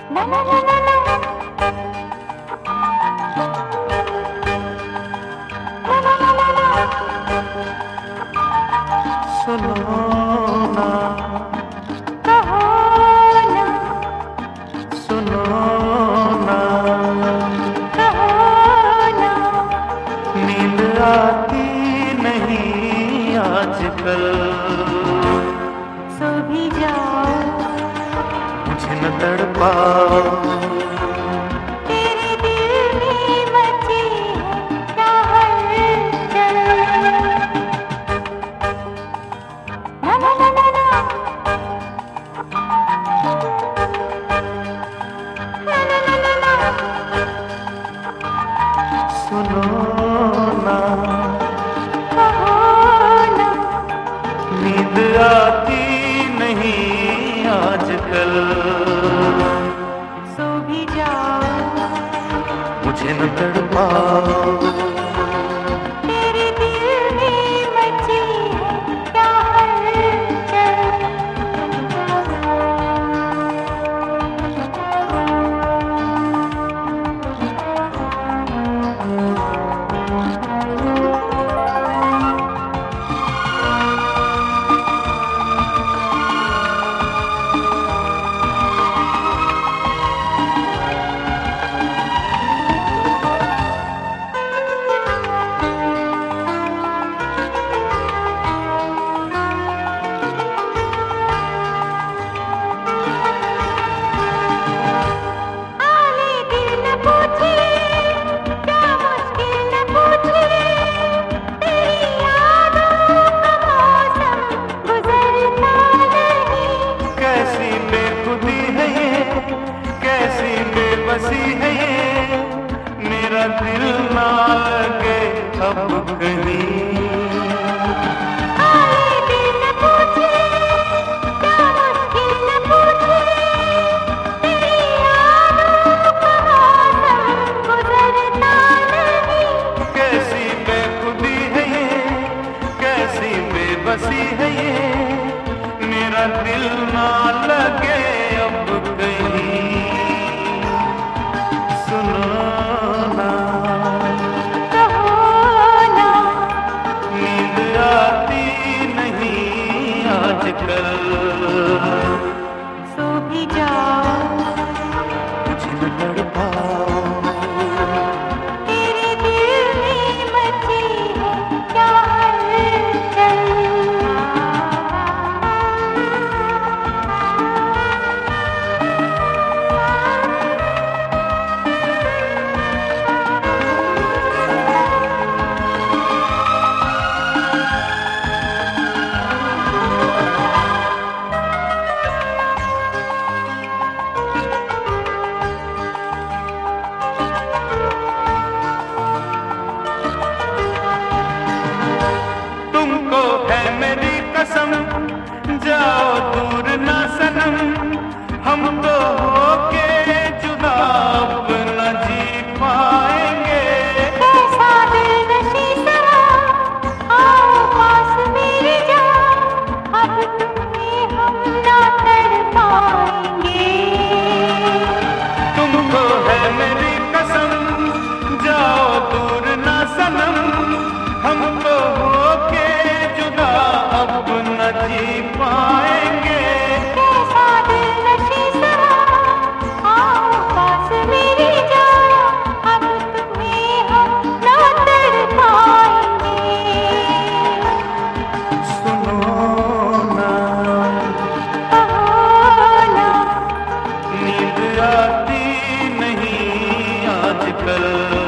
ला ला ला ला ला ला ला ला ला। सुनो ना, कहो ना, सुनो ना, कहो ना। नींद आती नहीं आजकल, सो भी जाओ, मुझे न तड़पाओ। तेरे दिल में मची है क्या हलचल। ला ला ला ला ला ला ला ला ला। सुनो ना, कहो ना, नींद आती नहीं आजकल, सो भी जाओ, मुझे न तड़पाओ। तेरे दिल में मची है क्या हलचल। आले दिल न पूछे, क्या मुश्किल न पूछे, तेरी यादों का मौसम गुजरता नहीं। कैसी बेखुदी है ये, कैसी बेबसी है ये, मेरा दिल ना लगे अब कहीं। आले दिल न पूछे, क्या मुश्किल न पूछे, तेरी यादों का मौसम गुजरता नहीं। कैसी बेखुदी है ये, कैसी बेबसी है ये, मेरा दिल ना लगे अब कहीं। सुनो ना, कहो ना, नींद आती नहीं आजकल, सो भी जाओ, मुझे न तड़पाओ। तेरे दिल में मची है क्या हलचल। तुमको है मेरी कसम, जाओ दूर ना सनम, हम तो होके जुदा अब न जी पाएंगे। कैसा दिलनशी समा, आओ पास मेरी जान, अब तुम्हें हम ना कर पाएंगे। तुमको है मेरी कसम, जाओ दूर ना सनम, हम तो होके जुदा अब न जी पाएंगे। कैसा दिलनशी समा, आओ पास मेरी जान, अब तुम्हें हम ना कर पाएंगे। सुनो ना, कहो ना, नींद आती नहीं आजकल,